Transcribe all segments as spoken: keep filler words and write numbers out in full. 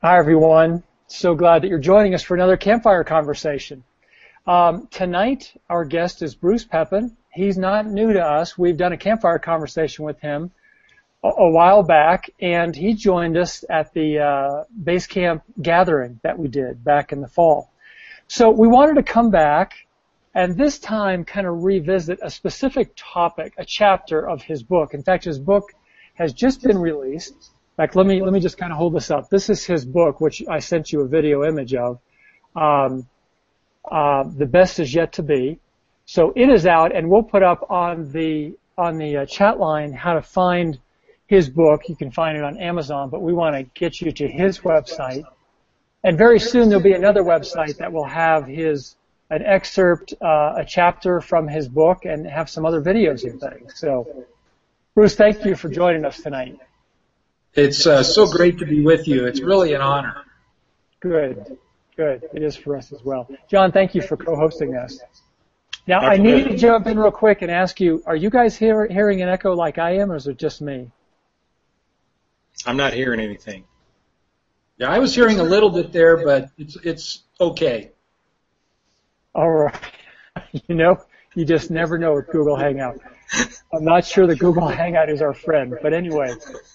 Hi, everyone. So glad that you're joining us for another campfire conversation. Um, tonight, our guest is Bruce Pepin. He's not new to us. We've done a campfire conversation with him a, a while back, and he joined us at the uh, base camp gathering that we did back in the fall. So we wanted to come back and this time kind of revisit a specific topic, a chapter of his book. In fact, his book has just been released. In fact, let me let me just kind of hold this up. This is his book, which I sent you a video image of. Um, uh, The Best Is Yet to Be. So it is out, and we'll put up on the on the uh, chat line how to find his book. You can find it on Amazon, but we want to get you to his website. And very soon there'll be another website that will have his an excerpt, uh, a chapter from his book, and have some other videos and things. So, Bruce, thank you for joining us tonight. It's uh, so great to be with you. It's really an honor. Good, good. It is for us as well. John, thank you for co-hosting this. Now, I need to jump in real quick and ask you, are you guys hear, hearing an echo like I am, or is it just me? I'm not hearing anything. Yeah, I was hearing a little bit there, but it's it's okay. All right. You know, you just never know with Google Hangout. I'm not sure that Google Hangout is our friend, but anyway.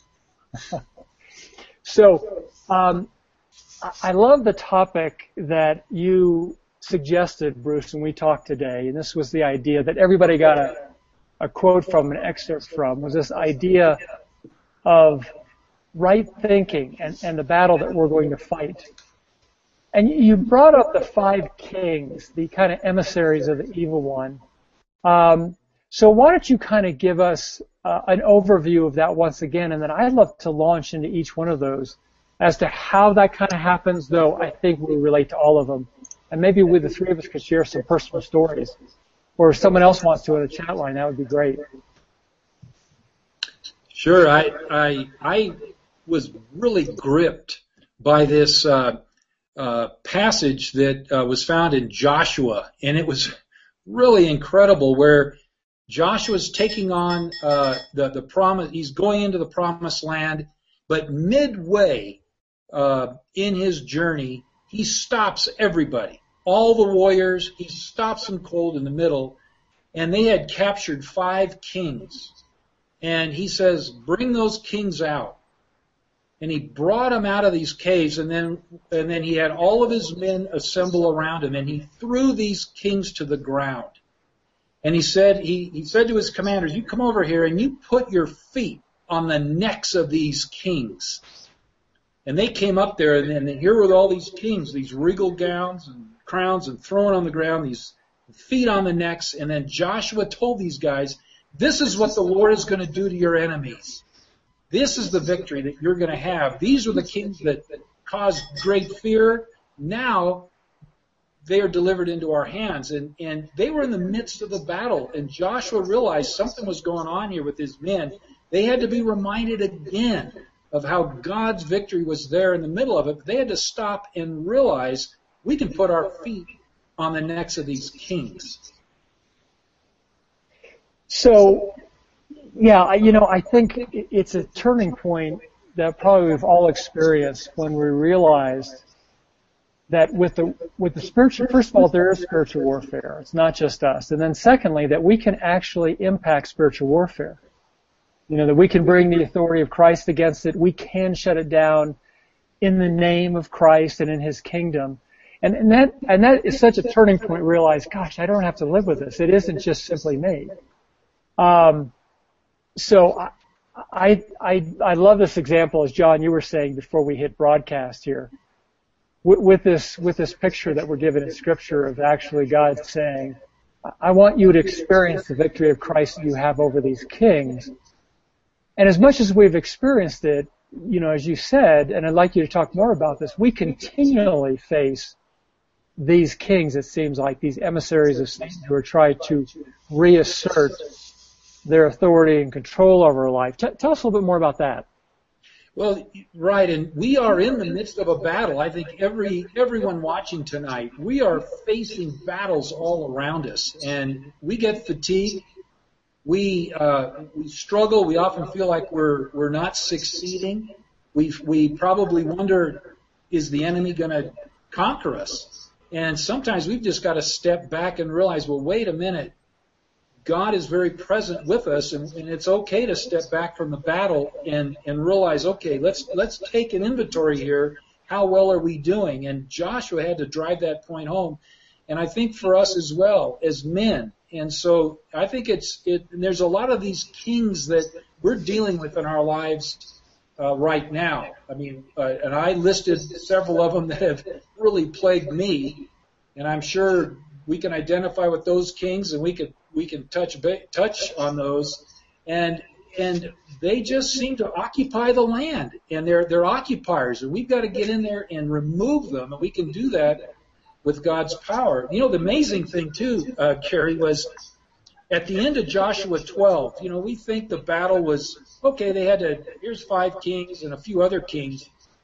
So, um, I love the topic that you suggested, Bruce, when we talked today, and this was the idea that everybody got a, a quote from, an excerpt from, was this idea of right thinking and, and the battle that we're going to fight. And you brought up the five kings, the kind of emissaries of the evil one. Um, so why don't you kind of give us uh, an overview of that once again, and then I'd love to launch into each one of those as to how that kind of happens, though I think we relate to all of them. And maybe we, the three of us, could share some personal stories. Or if someone else wants to in the chat line, that would be great. Sure. I I, I was really gripped by this uh, uh, passage that uh, was found in Joshua, and it was really incredible where Joshua's taking on uh, the, the promise. He's going into the promised land, but midway uh, in his journey, he stops everybody, all the warriors. He stops them cold in the middle, and they had captured five kings. And he says, bring those kings out. And he brought them out of these caves, and then and then he had all of his men assemble around him, and he threw these kings to the ground. And he said he, he said to his commanders, you come over here and you put your feet on the necks of these kings. And they came up there, and then here were all these kings, these regal gowns and crowns, and thrown on the ground, these feet on the necks. And then Joshua told these guys, this is what the Lord is going to do to your enemies. This is the victory that you're going to have. These are the kings that, that caused great fear. Now they are delivered into our hands. And, and they were in the midst of the battle, and Joshua realized something was going on here with his men. They had to be reminded again of how God's victory was there in the middle of it. They had to stop and realize we can put our feet on the necks of these kings. So, yeah, I, you know, I think it's a turning point that probably we've all experienced when we realized that with the with the spiritual, first of all, there is spiritual warfare. It's not just us. And then secondly, that we can actually impact spiritual warfare. You know, that we can bring the authority of Christ against it. We can shut it down in the name of Christ and in His kingdom. And, and that and that is such a turning point. Realize, gosh, I don't have to live with this. It isn't just simply me. Um, so I, I, I, I love this example, as John, you were saying before we hit broadcast here, with, with this, with this picture that we're given in Scripture of actually God saying, I want you to experience the victory of Christ that you have over these kings. And as much as we've experienced it, you know, as you said, and I'd like you to talk more about this, we continually face these kings, it seems like, these emissaries of Satan who are trying to reassert their authority and control over our life. T- tell us a little bit more about that. Well, right, and we are in the midst of a battle. I think every everyone watching tonight, we are facing battles all around us, and we get fatigued. We uh, we struggle. We often feel like we're we're not succeeding. We we probably wonder, is the enemy going to conquer us? And sometimes we've just got to step back and realize, well, wait a minute. God is very present with us, and, and it's okay to step back from the battle and, and realize, okay, let's let's take an inventory here. How well are we doing? And Joshua had to drive that point home, and I think for us as well as men. And so I think it's it. And there's a lot of these kings that we're dealing with in our lives uh, right now. I mean, uh, and I listed several of them that have really plagued me, and I'm sure we can identify with those kings, and we could we can touch touch on those, and and they just seem to occupy the land, and they're they're occupiers, and we've got to get in there and remove them, and we can do that with God's power. You know, the amazing thing too, uh, Carrie, was at the end of Joshua twelve. You know, we think the battle was okay. They had to here's five kings and a few other kings,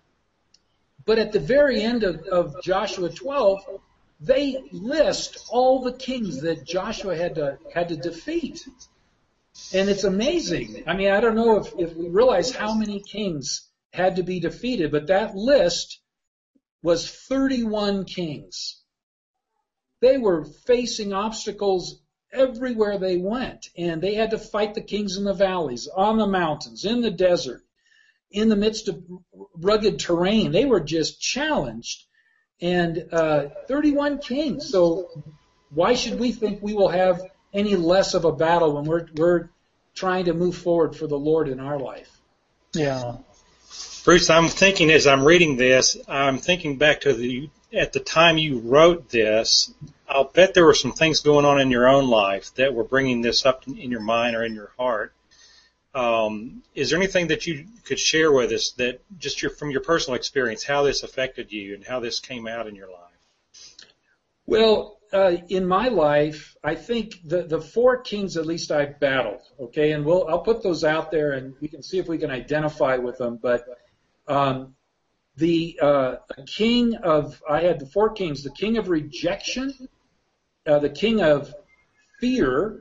but at the very end of, of Joshua twelve. They list all the kings that Joshua had to had to defeat, and it's amazing. I mean, I don't know if, if we realize how many kings had to be defeated, but that list was thirty-one kings. They were facing obstacles everywhere they went, and they had to fight the kings in the valleys, on the mountains, in the desert, in the midst of rugged terrain. They were just challenged. And uh, thirty-one kings. So why should we think we will have any less of a battle when we're we're trying to move forward for the Lord in our life? Yeah. Bruce, I'm thinking as I'm reading this, I'm thinking back to the at the time you wrote this. I'll bet there were some things going on in your own life that were bringing this up in your mind or in your heart. Um, is there anything that you could share with us that just your, from your personal experience, how this affected you and how this came out in your life? Well, uh, in my life, I think the, the four kings at least I battled, okay, and we'll I'll put those out there and we can see if we can identify with them. But um, the uh, king of I had the four kings: the king of rejection, uh, the king of fear.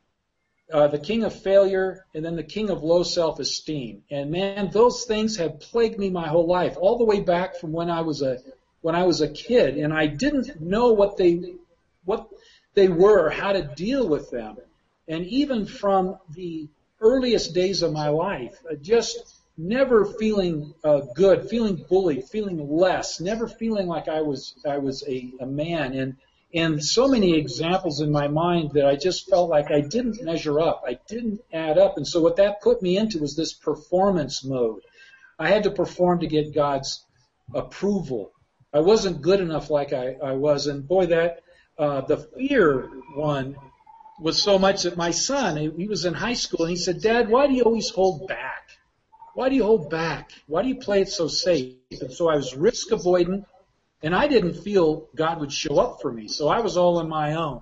Uh, the king of failure, and then the king of low self-esteem. And man, those things have plagued me my whole life, all the way back from when I was a when I was a kid, and I didn't know what they what they were, or how to deal with them. And even from the earliest days of my life, uh, just never feeling uh, good, feeling bullied, feeling less, never feeling like I was I was a, a man. And And so many examples in my mind that I just felt like I didn't measure up. I didn't add up. And so what that put me into was this performance mode. I had to perform to get God's approval. I wasn't good enough like I, I was. And boy, that uh, the fear one was so much that my son, he, he was in high school, and he said, "Dad, why do you always hold back? Why do you hold back? Why do you play it so safe?" And so I was risk avoidant. And I didn't feel God would show up for me, so I was all on my own.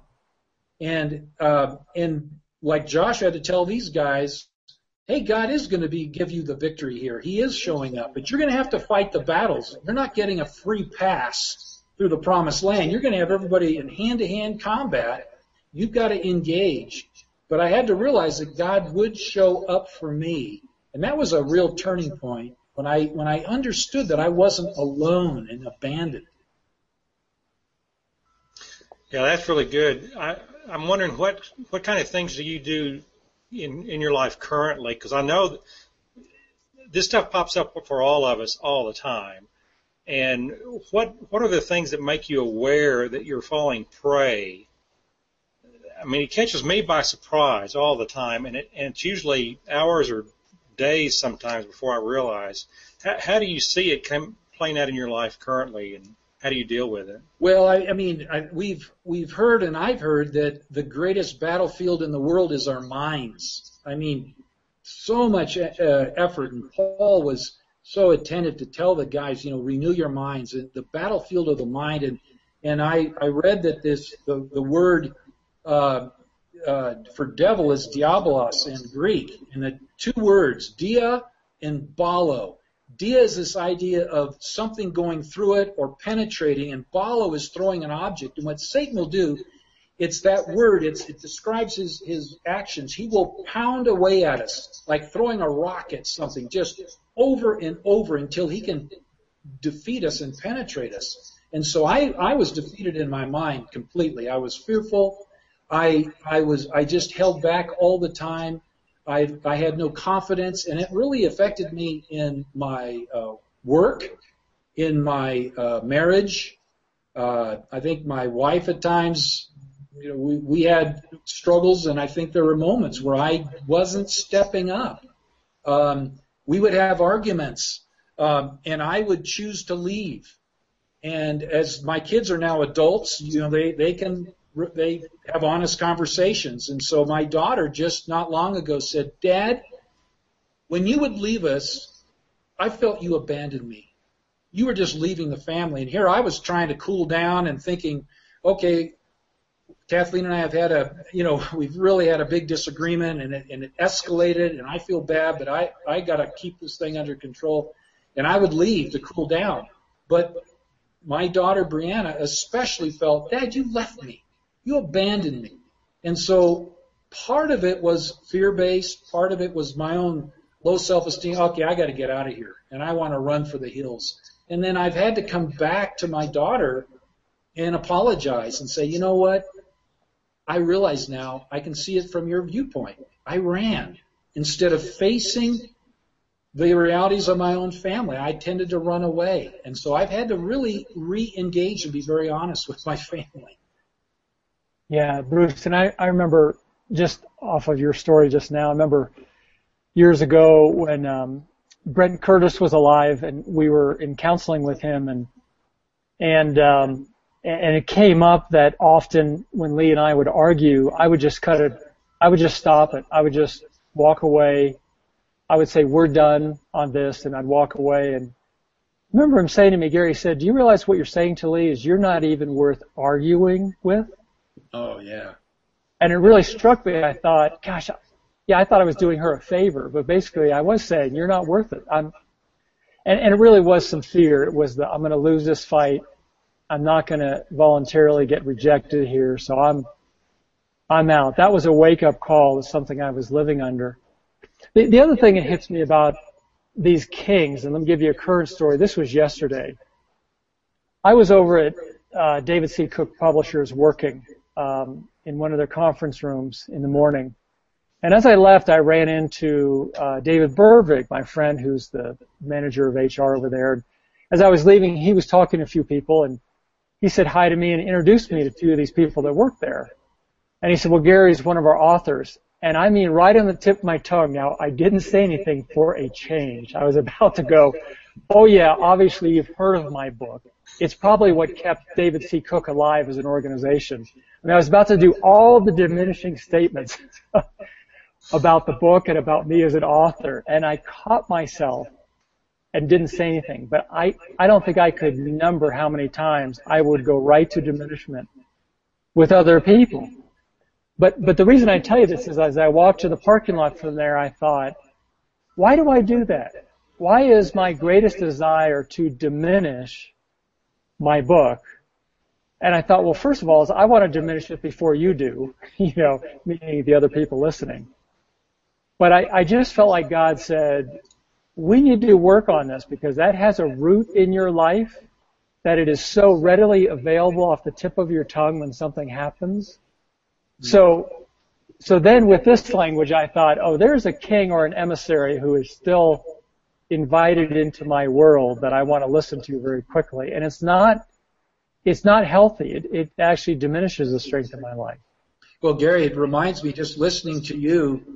And uh, and like Joshua had to tell these guys, hey, God is going to be give you the victory here. He is showing up, but you're going to have to fight the battles. You're not getting a free pass through the promised land. You're going to have everybody in hand-to-hand combat. You've got to engage. But I had to realize that God would show up for me, and that was a real turning point when I when I understood that I wasn't alone and abandoned. Yeah, that's really good. I, I'm wondering what, what kind of things do you do in, in your life currently? Because I know that this stuff pops up for all of us all the time. And what what are the things that make you aware that you're falling prey? I mean, it catches me by surprise all the time, and, it, and it's usually hours or days sometimes before I realize. How, how do you see it come, playing out in your life currently, and how do you deal with it? Well, I, I mean, I, we've we've heard, and I've heard that the greatest battlefield in the world is our minds. I mean, so much uh, effort, and Paul was so attentive to tell the guys, you know, renew your minds. The battlefield of the mind, and and I, I read that this the the word uh, uh, for devil is diabolos in Greek, and the two words dia and balo. Dia is this idea of something going through it or penetrating, and balo is throwing an object. And what Satan will do, it's that word, it's, it describes his, his actions. He will pound away at us like throwing a rock at something, just over and over until he can defeat us and penetrate us. And so I, I was defeated in my mind completely. I was fearful. I, I was, I just held back all the time. I, I had no confidence, and it really affected me in my uh, work, in my uh, marriage. Uh, I think my wife at times, you know, we, we had struggles, and I think there were moments where I wasn't stepping up. Um, we would have arguments, um, and I would choose to leave. And as my kids are now adults, you know, they, they can, they have honest conversations. And so my daughter just not long ago said, Dad, when you would leave us, I felt you abandoned me. You were just leaving the family. And here I was trying to cool down and thinking, okay, Kathleen and I have had a, you know, we've really had a big disagreement, and it, and it escalated, and I feel bad, but I, I got to keep this thing under control. And I would leave to cool down. But my daughter, Brianna, especially felt, Dad, you left me. You abandoned me. And so part of it was fear-based. Part of it was my own low self-esteem. Okay, I got to get out of here, and I want to run for the hills. And then I've had to come back to my daughter and apologize and say, you know what? I realize now, I can see it from your viewpoint. I ran. Instead of facing the realities of my own family, I tended to run away. And so I've had to really re-engage and be very honest with my family. Yeah, Bruce, and I, I remember just off of your story just now, I remember years ago when um, Brent Curtis was alive, and we were in counseling with him, and and um, and it came up that often when Lee and I would argue, I would just cut it, I would just stop it, I would just walk away. I would say, we're done on this, and I'd walk away. And I remember him saying to me, Gary, he said, do you realize what you're saying to Lee is you're not even worth arguing with? Oh, yeah. And it really struck me. I thought, gosh, yeah, I thought I was doing her a favor, but basically I was saying, you're not worth it. I'm, and, and it really was some fear. It was the, I'm going to lose this fight. I'm not going to voluntarily get rejected here, so I'm, I'm out. That was a wake-up call to something I was living under. The, the other thing that hits me about these kings, and let me give you a current story. This was yesterday. I was over at uh, David C. Cook Publishers working um, in one of their conference rooms in the morning. And as I left, I ran into uh, David Burvig, my friend who's the manager of H R over there. And as I was leaving, he was talking to a few people, and he said hi to me and introduced me to two of these people that work there. And he said, well, Gary's one of our authors. And I mean, right on the tip of my tongue. Now, I didn't say anything for a change. I was about to go, oh, yeah, obviously you've heard of my book. It's probably what kept David C. Cook alive as an organization. I mean, I was about to do all the diminishing statements about the book and about me as an author, and I caught myself and didn't say anything. But I, I don't think I could number how many times I would go right to diminishment with other people. But but the reason I tell you this is as I walked to the parking lot from there, I thought, why do I do that? Why is my greatest desire to diminish my book? And I thought, well, first of all, is I want to diminish it before you do, you know, meaning the other people listening. But I, I just felt like God said, we need to work on this because that has a root in your life that it is so readily available off the tip of your tongue when something happens. So, so then with this language, I thought, oh, there's a king or an emissary who is still invited into my world that I want to listen to very quickly. And it's not, it's not healthy. It, it actually diminishes the strength of my life. Well, Gary, it reminds me, just listening to you,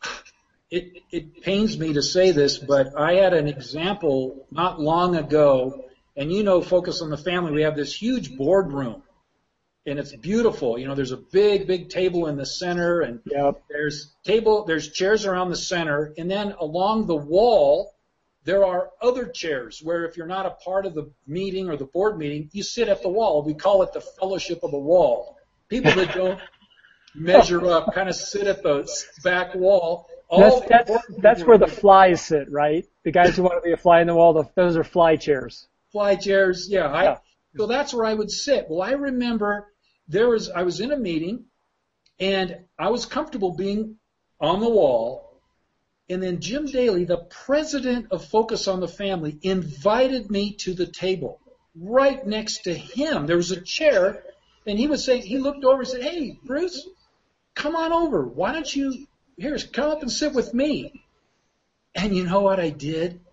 it, it pains me to say this, but I had an example not long ago, and you know, Focus on the Family, we have this huge boardroom. And it's beautiful. You know, there's a big, big table in the center, and yep. there's table, there's chairs around the center, and then along the wall, there are other chairs where if you're not a part of the meeting or the board meeting, you sit at the wall. We call it the fellowship of the wall. People that don't measure up kind of sit at the back wall. All that's that's, that's where the flies sit, right? The guys who want to be a fly in the wall, those are fly chairs. Fly chairs, yeah. I, yeah. So that's where I would sit. Well, I remember there was, I was in a meeting, and I was comfortable being on the wall, And then Jim Daly, the president of Focus on the Family, invited me to the table. Right next to him, there was a chair, and he was saying, he looked over and said, "Hey, Bruce, come on over. Why don't you, here, come up and sit with me." And you know what I did?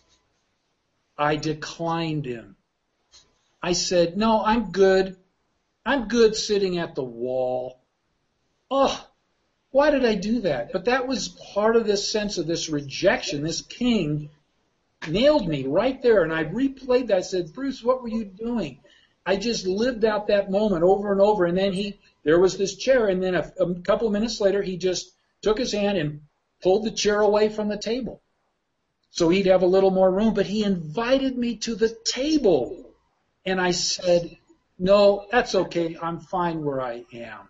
I declined him. I said, "No, I'm good. I'm good sitting at the wall." Oh, why did I do that? But that was part of this sense of this rejection. This king nailed me right there, and I replayed that. I said, "Bruce, what were you doing?" I just lived out that moment over and over, and then he, there was this chair, and then a, a couple of minutes later, he just took his hand and pulled the chair away from the table so he'd have a little more room, but he invited me to the table, and I said, "No, that's okay. I'm fine where I am."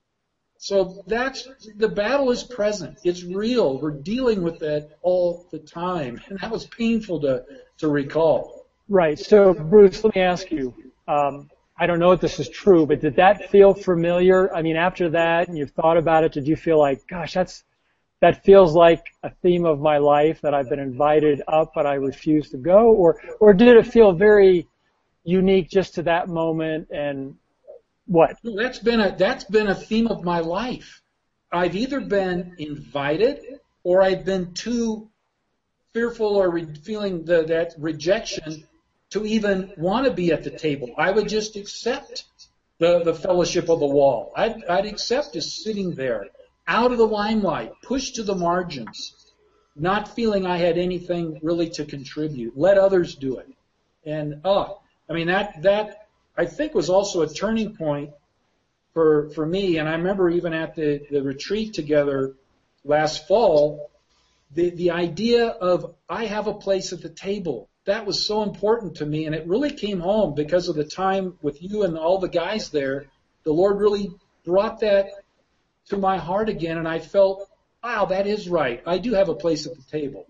So that's, the battle is present. It's real. We're dealing with that all the time. And that was painful to, to recall. Right. So, Bruce, let me ask you, um, I don't know if this is true, but did that feel familiar? I mean, after that, and you've thought about it, did you feel like, gosh, that's, that feels like a theme of my life, that I've been invited up, but I refuse to go? Or, or did it feel very unique just to that moment and what? That's been a that's been a theme of my life. I've either been invited or I've been too fearful or re- feeling the, that rejection to even want to be at the table. I would just accept the, the fellowship of the wall. I'd, I'd accept just sitting there, out of the limelight, pushed to the margins, not feeling I had anything really to contribute. Let others do it. And, oh, I mean, that that. I think was also a turning point for for me. And I remember even at the, the retreat together last fall, the, the idea of I have a place at the table, that was so important to me. And it really came home because of the time with you and all the guys there. The Lord really brought that to my heart again. And I felt, wow, that is right. I do have a place at the table.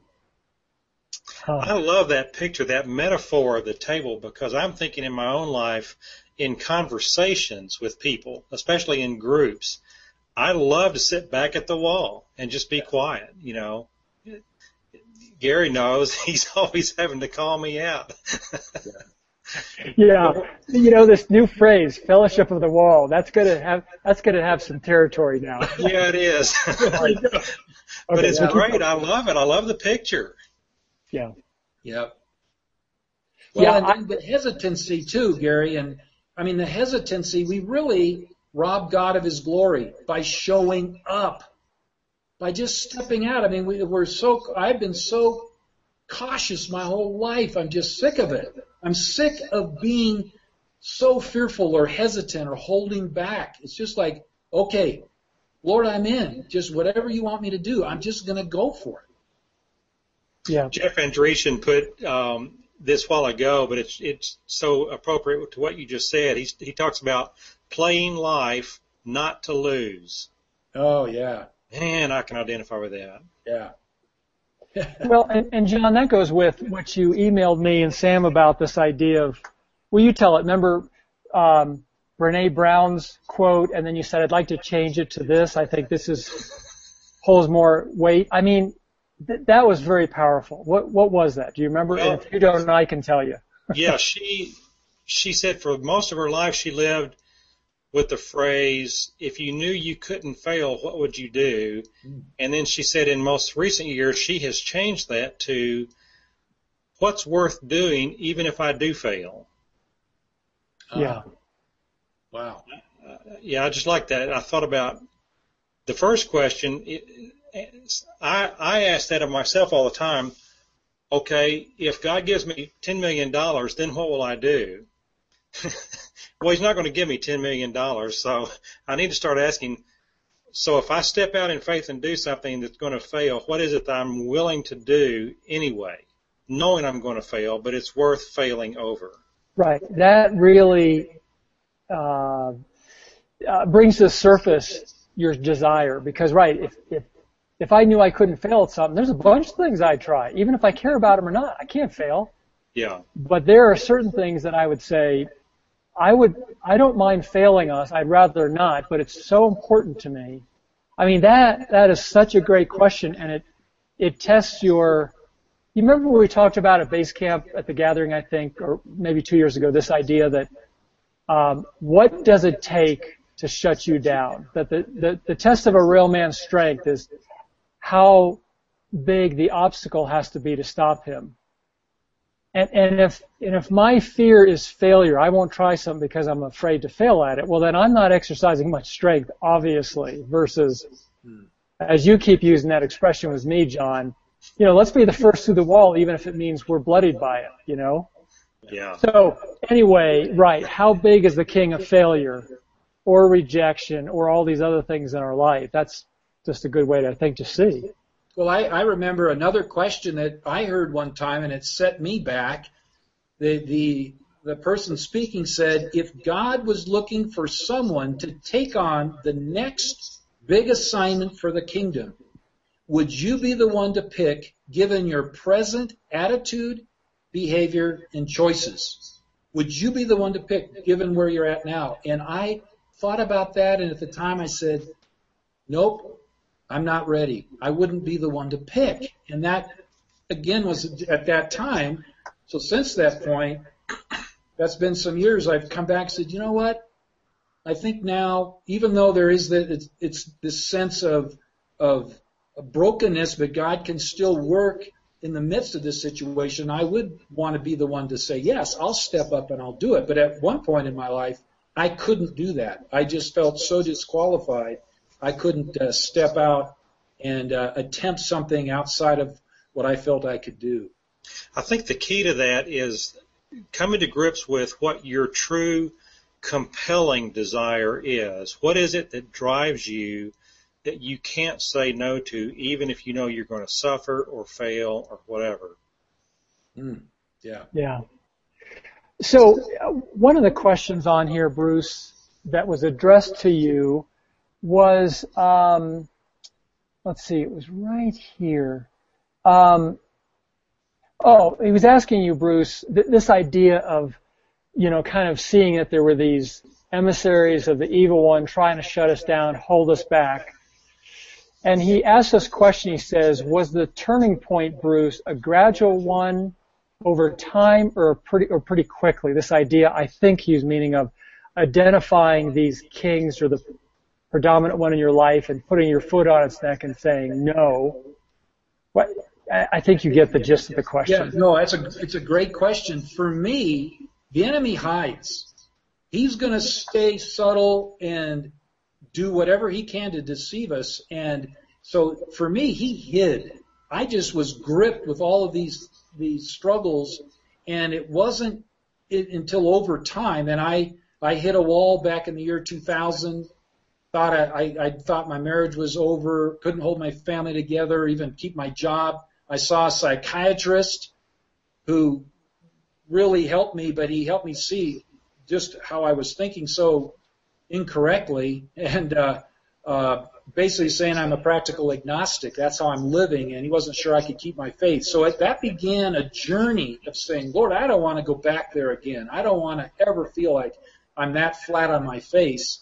I love that picture, that metaphor of the table, because I'm thinking in my own life, in conversations with people, especially in groups, I love to sit back at the wall and just be quiet, you know. Gary knows he's always having to call me out. Yeah, you know, this new phrase, fellowship of the wall, that's going to have that's going to have some territory now. Yeah, it is. But it's great. I love it. I love the picture. Yeah. Yep. Well, yeah, and, and the hesitancy too, Gary, and I mean the hesitancy, we really rob God of His glory by showing up, by just stepping out. I mean, we, we're so, I've been so cautious my whole life. I'm just sick of it. I'm sick of being so fearful or hesitant or holding back. It's just like, okay, Lord, I'm in. Just whatever you want me to do, I'm just going to go for it. Yeah. Jeff Andreessen put um, this while ago, but it's it's so appropriate to what you just said. He's, he talks about playing life not to lose. Oh, yeah. Man, I can identify with that. Yeah. Well, and, and John, that goes with what you emailed me and Sam about this idea of, well, you tell it. Remember um, Brene Brown's quote, and then you said, I'd like to change it to this. I think this is holds more weight. I mean, th- that was very powerful. What what was that? Do you remember? Well, if you don't, I can tell you. Yeah, she she said for most of her life she lived with the phrase, if you knew you couldn't fail, what would you do? And then she said in most recent years she has changed that to, what's worth doing even if I do fail? Yeah. Uh, wow. Uh, yeah, I just like that. I thought about the first question. It, I, I ask that of myself all the time. Okay, if God gives me ten million dollars, then what will I do? Well, He's not going to give me ten million dollars, so I need to start asking, so if I step out in faith and do something that's going to fail, what is it that I'm willing to do anyway, knowing I'm going to fail, but it's worth failing over? Right. That really uh, uh, brings to the surface your desire, because, right, if, if if I knew I couldn't fail at something, there's a bunch of things I'd try, even if I care about them or not. I can't fail. Yeah. But there are certain things that I would say, I would, I don't mind failing us. I'd rather not, but it's so important to me. I mean, that, that is such a great question, and it, it tests your, you remember when we talked about at base camp at the gathering, I think, or maybe two years ago, this idea that um, what does it take to shut you down? That the, the, the test of a real man's strength is how big the obstacle has to be to stop him. And, and if and if my fear is failure, I won't try something because I'm afraid to fail at it. Well, then I'm not exercising much strength, obviously, versus, as you keep using that expression with me, John, you know, let's be the first through the wall, even if it means we're bloodied by it, you know? Yeah. So anyway, right, how big is the king of failure or rejection or all these other things in our life? That's just a good way to, I think, to see. Well, I, I remember another question that I heard one time, and it set me back. The, the, the person speaking said, if God was looking for someone to take on the next big assignment for the kingdom, would you be the one to pick given your present attitude, behavior, and choices? Would you be the one to pick given where you're at now? And I thought about that, and at the time I said, nope. I'm not ready. I wouldn't be the one to pick. And that, again, was at that time. So since that point, that's been some years, I've come back and said, you know what? I think now, even though there is that, it's, it's this sense of, of brokenness, but God can still work in the midst of this situation, I would want to be the one to say, yes, I'll step up and I'll do it. But at one point in my life, I couldn't do that. I just felt so disqualified. I couldn't uh, step out and uh, attempt something outside of what I felt I could do. I think the key to that is coming to grips with what your true compelling desire is. What is it that drives you that you can't say no to, even if you know you're going to suffer or fail or whatever? Mm, yeah. Yeah. So uh, one of the questions on here, Bruce, that was addressed to you was, um, let's see, it was right here. Um, oh, he was asking you, Bruce, th- this idea of, you know, kind of seeing that there were these emissaries of the evil one trying to shut us down, hold us back. And he asked this question, he says, was the turning point, Bruce, a gradual one over time or pretty, or pretty quickly? This idea, I think he's meaning of identifying these kings or the predominant one in your life and putting your foot on its neck and saying no. What, I think you get the gist of the question. Yeah, no, it's a it's a great question. For me, the enemy hides. He's going to stay subtle and do whatever he can to deceive us. And so for me, he hid. I just was gripped with all of these these struggles, and it wasn't it, until over time. And I I hit a wall back in the year two thousand. Thought I, I, I thought my marriage was over, couldn't hold my family together, even keep my job. I saw a psychiatrist who really helped me, but he helped me see just how I was thinking so incorrectly, and uh, uh, basically saying I'm a practical agnostic. That's how I'm living, and he wasn't sure I could keep my faith. So it, that began a journey of saying, Lord, I don't want to go back there again. I don't want to ever feel like I'm that flat on my face.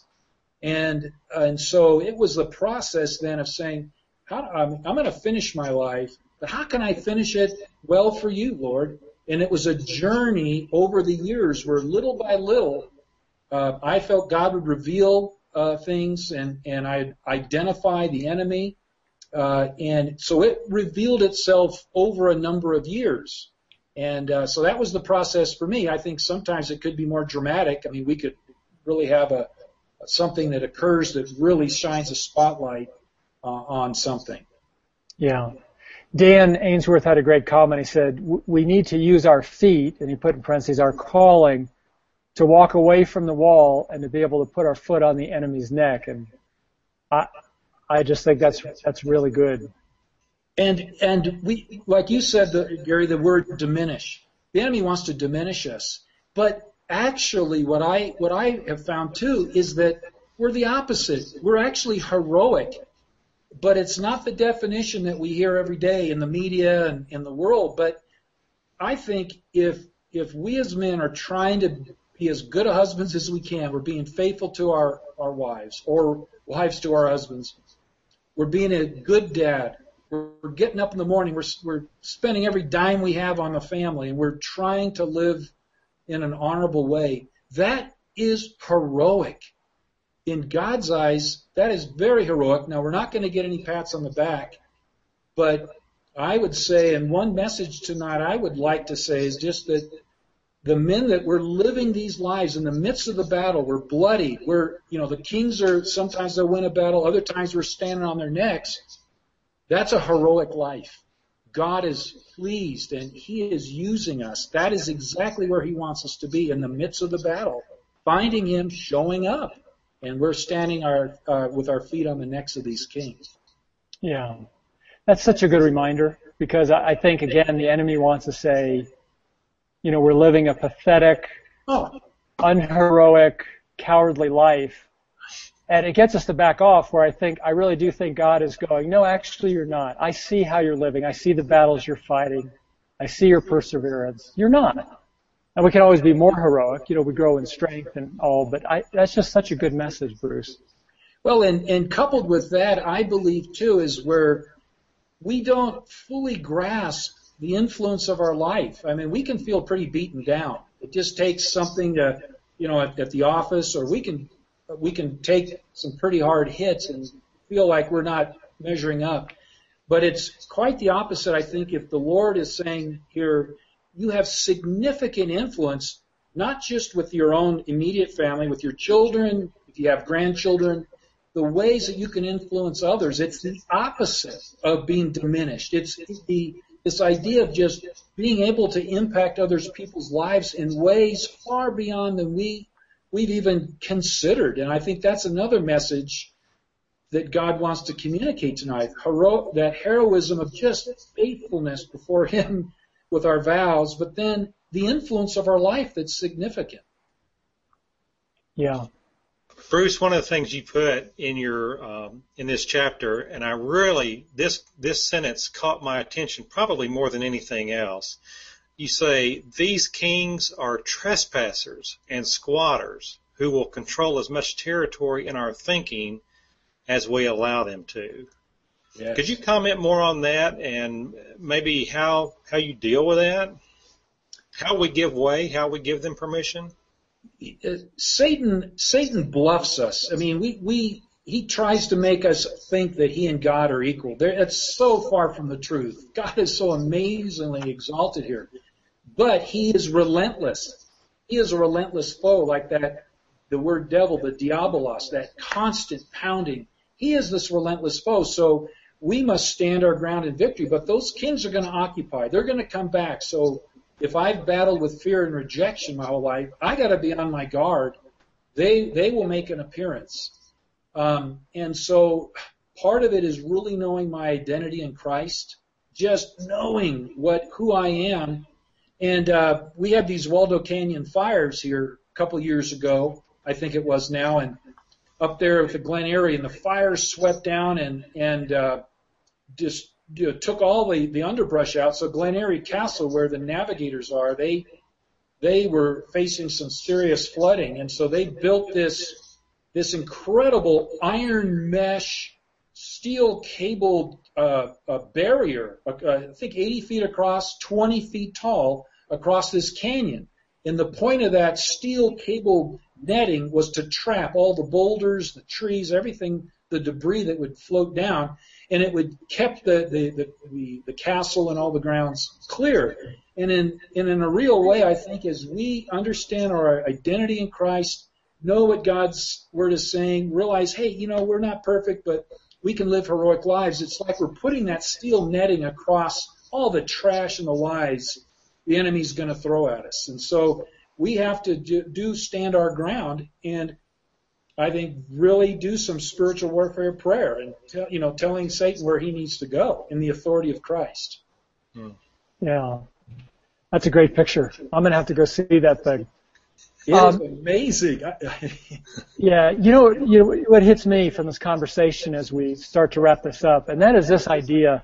And and so it was the process then of saying, how, I'm, I'm going to finish my life, but how can I finish it well for you, Lord? And it was a journey over the years where little by little uh, I felt God would reveal uh, things and, and I'd identify the enemy. Uh, and so it revealed itself over a number of years. And uh, so that was the process for me. I think sometimes it could be more dramatic. I mean, we could really have a something that occurs that really shines a spotlight uh, on something. Yeah. Dan Ainsworth had a great comment. He said, we need to use our feet, and he put in parentheses, our calling, to walk away from the wall and to be able to put our foot on the enemy's neck. And I, I just think that's that's really good. And and we, like you said, the, Gary, the word diminish. The enemy wants to diminish us, but actually, what I what I have found too is that we're the opposite. We're actually heroic, but it's not the definition that we hear every day in the media and in the world. But I think if if we as men are trying to be as good a husbands as we can, we're being faithful to our, our wives or wives to our husbands, we're being a good dad, We're, we're getting up in the morning. We're, we're spending every dime we have on the family, and we're trying to live in an honorable way. That is heroic. In God's eyes, that is very heroic. Now, we're not going to get any pats on the back, but I would say, and one message tonight I would like to say is just that the men that we're living these lives in the midst of the battle, we're bloody. We're, you know, the kings are, sometimes they'll win a battle, other times we're standing on their necks. That's a heroic life. God is pleased and He is using us. That is exactly where He wants us to be, in the midst of the battle, finding Him, showing up, and we're standing our uh, with our feet on the necks of these kings. Yeah, that's such a good reminder, because I think, again, the enemy wants to say, you know, we're living a pathetic, oh. unheroic, cowardly life. And it gets us to back off, where I think, I really do think God is going, no, actually you're not. I see how you're living. I see the battles you're fighting. I see your perseverance. You're not. And we can always be more heroic. You know, we grow in strength and all, but I, that's just such a good message, Bruce. Well, and, and coupled with that, I believe, too, is where we don't fully grasp the influence of our life. I mean, we can feel pretty beaten down. It just takes something to, you know, at, at the office, or we can we can take some pretty hard hits and feel like we're not measuring up. But it's quite the opposite, I think, if the Lord is saying here, you have significant influence, not just with your own immediate family, with your children, if you have grandchildren, the ways that you can influence others. It's the opposite of being diminished. It's the this idea of just being able to impact others people's lives in ways far beyond than we, we've even considered. And I think that's another message that God wants to communicate tonight, Hero, that heroism of just faithfulness before Him with our vows, but then the influence of our life that's significant. Yeah. Bruce, one of the things you put in your um, in this chapter, and I really this this sentence caught my attention probably more than anything else. You say these kings are trespassers and squatters who will control as much territory in our thinking as we allow them to. Yes. Could you comment more on that, and maybe how how you deal with that? How we give way, how we give them permission? Satan, Satan bluffs us. I mean, we, we, he tries to make us think that he and God are equal. That's so far from the truth. God is so amazingly exalted here. But he is relentless. He is a relentless foe, like that, the word devil, the diabolos, that constant pounding. He is this relentless foe. So we must stand our ground in victory. But those kings are going to occupy. They're going to come back. So if I've battled with fear and rejection my whole life, I got to be on my guard. They they will make an appearance. Um, and so part of it is really knowing my identity in Christ, just knowing what who I am. And uh, we had these Waldo Canyon fires here a couple years ago, I think it was now, and up there at the Glen Eyrie, and the fires swept down and and uh, just you know, took all the, the underbrush out. So Glen Eyrie Castle, where the navigators are, they they were facing some serious flooding, and so they built this this incredible iron mesh, steel cabled uh, a barrier, uh, I think eighty feet across, twenty feet tall, across this canyon. And the point of that steel cabled netting was to trap all the boulders, the trees, everything, the debris that would float down, and it would kept the the, the, the, the castle and all the grounds clear. And in, and in a real way, I think, as we understand our identity in Christ, know what God's Word is saying, realize, hey, you know, we're not perfect, but we can live heroic lives. It's like we're putting that steel netting across all the trash and the lies the enemy's going to throw at us. And so we have to do, do stand our ground, and I think really do some spiritual warfare prayer and, tell, you know, telling Satan where he needs to go in the authority of Christ. Hmm. Yeah. That's a great picture. I'm going to have to go see that thing. It um, is amazing. Yeah. You know, you know, what hits me from this conversation as we start to wrap this up, and that is this idea.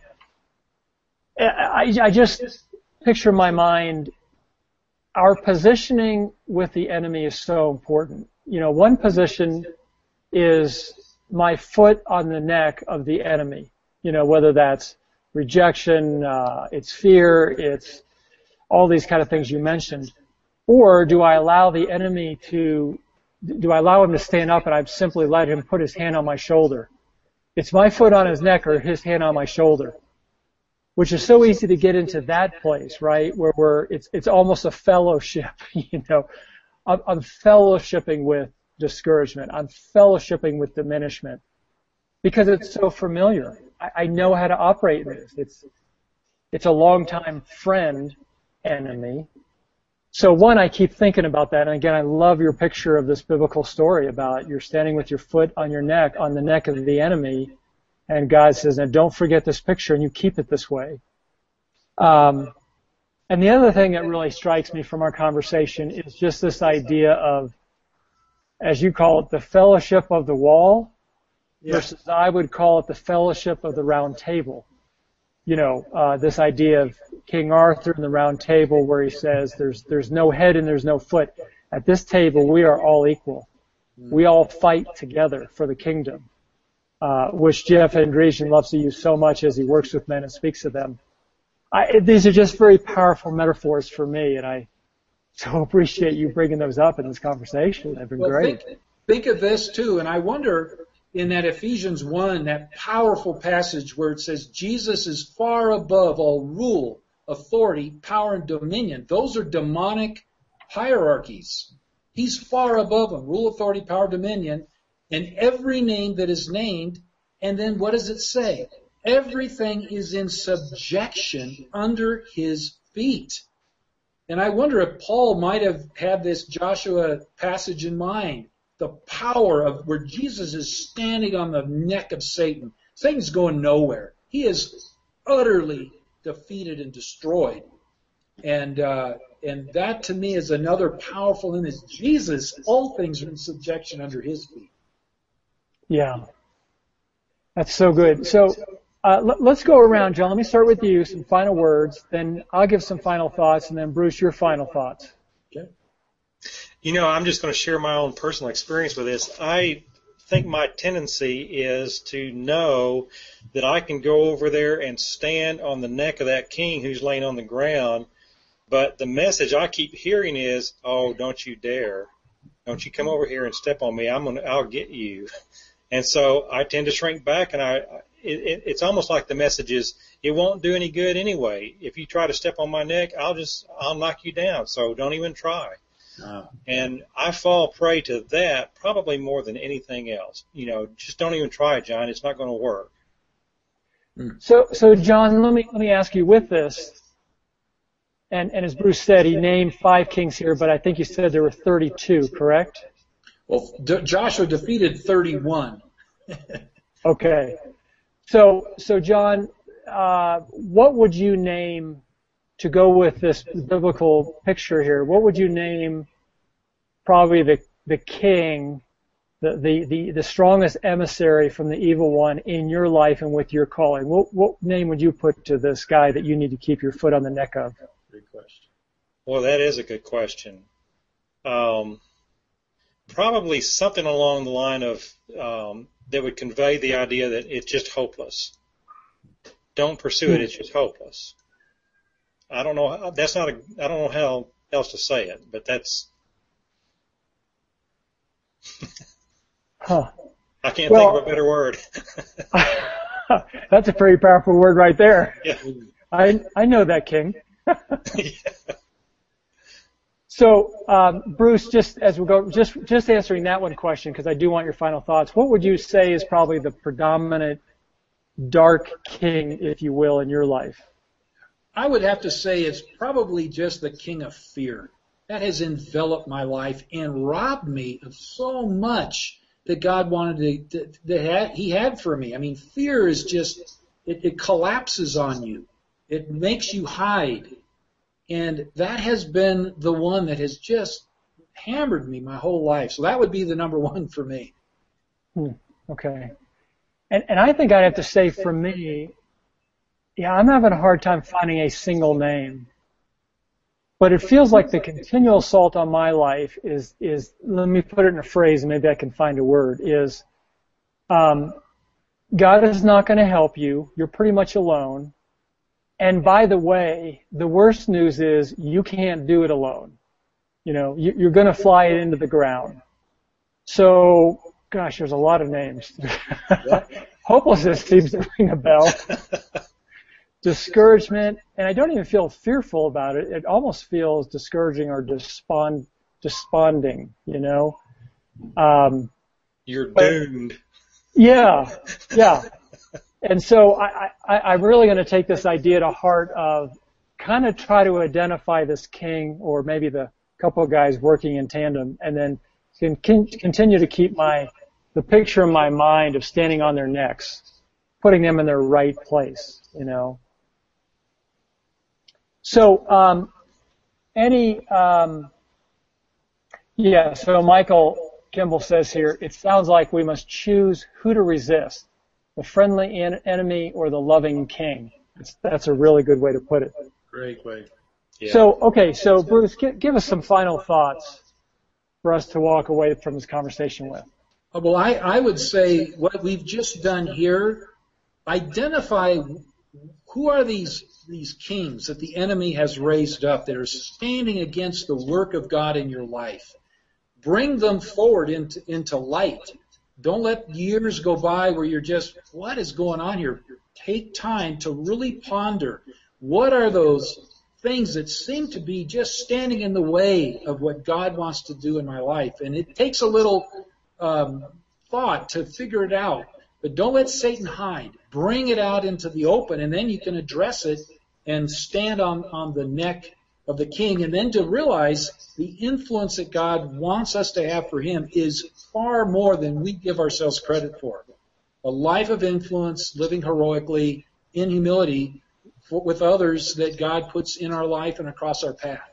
I, I just picture in my mind our positioning with the enemy is so important. You know, one position is my foot on the neck of the enemy, you know, whether that's rejection, uh, it's fear, it's all these kind of things you mentioned. Or do I allow the enemy to, do I allow him to stand up and I simply let him put his hand on my shoulder? It's my foot on his neck or his hand on my shoulder, which is so easy to get into that place, right? Where we're, it's, it's almost a fellowship, you know. I'm, I'm fellowshipping with discouragement. I'm fellowshipping with diminishment because it's so familiar. I, I know how to operate in this. It's, it's a longtime friend, enemy. So one, I keep thinking about that. And again, I love your picture of this biblical story about you're standing with your foot on your neck, on the neck of the enemy. And God says, now don't forget this picture, and you keep it this way. Um, and the other thing that really strikes me from our conversation is just this idea of, as you call it, the fellowship of the wall, yeah, versus I would call it the fellowship of the round table. You know, uh, this idea of King Arthur and the round table where he says there's there's no head and there's no foot. At this table, we are all equal. We all fight together for the kingdom. Uh, which Jeff Andresian loves to use so much as he works with men and speaks to them. I, these are just very powerful metaphors for me, and I so appreciate you bringing those up in this conversation. They've been well, great. Think, think of this, too, and I wonder in that Ephesians one, that powerful passage where it says Jesus is far above all rule, authority, power, and dominion. Those are demonic hierarchies. He's far above them, rule, authority, power, dominion. And every name that is named, and then what does it say? Everything is in subjection under his feet. And I wonder if Paul might have had this Joshua passage in mind, the power of where Jesus is standing on the neck of Satan. Satan's going nowhere. He is utterly defeated and destroyed. And uh, and that to me is another powerful image. Jesus, all things are in subjection under his feet. Yeah, that's so good. So uh, l- let's go around, John. Let me start with you, some final words. Then I'll give some final thoughts, and then Bruce, your final thoughts. Okay. You know, I'm just going to share my own personal experience with this. I think my tendency is to know that I can go over there and stand on the neck of that king who's laying on the ground, but the message I keep hearing is, "Oh, don't you dare! Don't you come over here and step on me? I'm gonna, I'll get you." And so I tend to shrink back, and I it, it, it's almost like the message is, it won't do any good anyway. If you try to step on my neck, I'll just I'll knock you down. So don't even try. Oh. And I fall prey to that probably more than anything else. You know, just don't even try it, John. It's not going to work. So, so John, let me let me ask you with this. And, and as Bruce said, he named five kings here, but I think you said there were thirty-two, correct? Well, D- Joshua defeated thirty-one. Okay. So, so John, uh, what would you name, to go with this biblical picture here, what would you name probably the, the king, the, the, the, the strongest emissary from the evil one in your life and with your calling? What, what name would you put to this guy that you need to keep your foot on the neck of? Good question. Well, that is a good question. Um, probably something along the line of um, that would convey the idea that it's just hopeless. Don't pursue it; it's just hopeless. I don't know. That's not a. I don't know how else to say it, but that's. Huh. I can't well, think of a better word. That's a pretty powerful word right there. Yeah. I I know that king. Yeah. So, um, Bruce, just as we go, just just answering that one question, because I do want your final thoughts. What would you say is probably the predominant dark king, if you will, in your life? I would have to say it's probably just the king of fear. That has enveloped my life and robbed me of so much that God wanted to, that, that He had for me. I mean, fear is just, it, it collapses on you. It makes you hide. And that has been the one that has just hammered me my whole life. So that would be the number one for me. Hmm. Okay. And, and I think I'd have to say for me, yeah, I'm having a hard time finding a single name. But it feels like the continual assault on my life is, is let me put it in a phrase, and maybe I can find a word, is um, God is not going to help you. You're pretty much alone. And by the way, the worst news is you can't do it alone. You know, you, you're going to fly it into the ground. So, gosh, there's a lot of names. Hopelessness seems to ring a bell. Discouragement, and I don't even feel fearful about it. It almost feels discouraging or despond, desponding, you know. Um, You're doomed. Yeah, yeah. And so I, I, I'm really going to take this idea to heart of kind of try to identify this king, or maybe the couple of guys working in tandem, and then can, can continue to keep my the picture in my mind of standing on their necks, putting them in their right place, you know. So, um, any, um, yeah, so Michael Kimball says here, it sounds like we must choose who to resist, the friendly en- enemy or the loving king. It's, that's a really good way to put it. Great way. Yeah. So, okay, so Bruce, give, give us some final thoughts for us to walk away from this conversation with. Well, I, I would say what we've just done here, identify who are these these kings that the enemy has raised up that are standing against the work of God in your life. Bring them forward into, into light. Don't let years go by where you're just, what is going on here? Take time to really ponder what are those things that seem to be just standing in the way of what God wants to do in my life. And it takes a little um, thought to figure it out. But don't let Satan hide. Bring it out into the open, and then you can address it and stand on, on the neck of the king. And then to realize the influence that God wants us to have for him is far more than we give ourselves credit for. A life of influence, living heroically, in humility, for, with others that God puts in our life and across our path.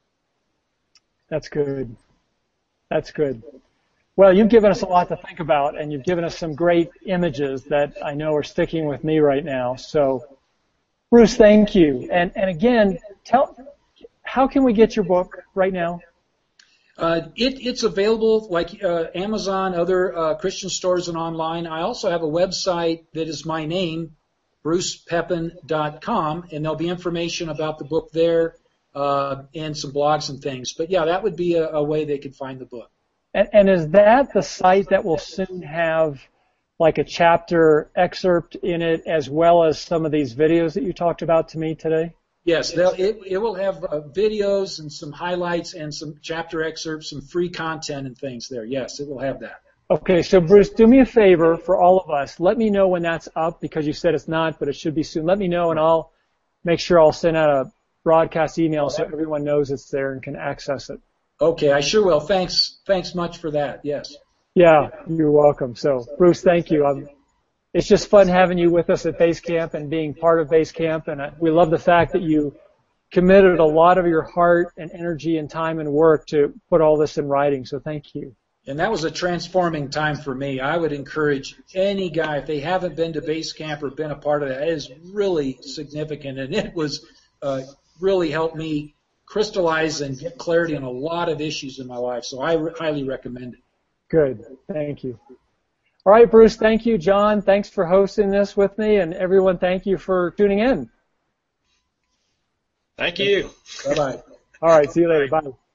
That's good. That's good. Well, you've given us a lot to think about, and you've given us some great images that I know are sticking with me right now. So, Bruce, thank you. And and again, tell how can we get your book right now? Uh, it, it's available like uh, Amazon, other uh, Christian stores, and online. I also have a website that is my name, bruce pepin dot com, and there'll be information about the book there uh, and some blogs and things. But yeah, that would be a, a way they could find the book. And, and is that the site that will soon have like a chapter excerpt in it, as well as some of these videos that you talked about to me today? Yes, it, it will have uh, videos and some highlights and some chapter excerpts, some free content and things there. Yes, it will have that. Okay, so Bruce, do me a favor for all of us. Let me know when that's up, because you said it's not, but it should be soon. Let me know, and I'll make sure I'll send out a broadcast email so everyone knows it's there and can access it. Okay, I sure will. Thanks, thanks much for that. Yes. Yeah, you're welcome. So, Bruce, thank you. Um, it's just fun having you with us at Base Camp and being part of Base Camp, and I, we love the fact that you committed a lot of your heart and energy and time and work to put all this in writing. So, thank you. And that was a transforming time for me. I would encourage any guy, if they haven't been to Base Camp or been a part of that, it is really significant, and it was uh, really helped me crystallize and get clarity on a lot of issues in my life. So I re- highly recommend it. Good. Thank you. All right, Bruce, thank you. John, thanks for hosting this with me. And everyone, thank you for tuning in. Thank you. Bye-bye. All right, see you later. Bye.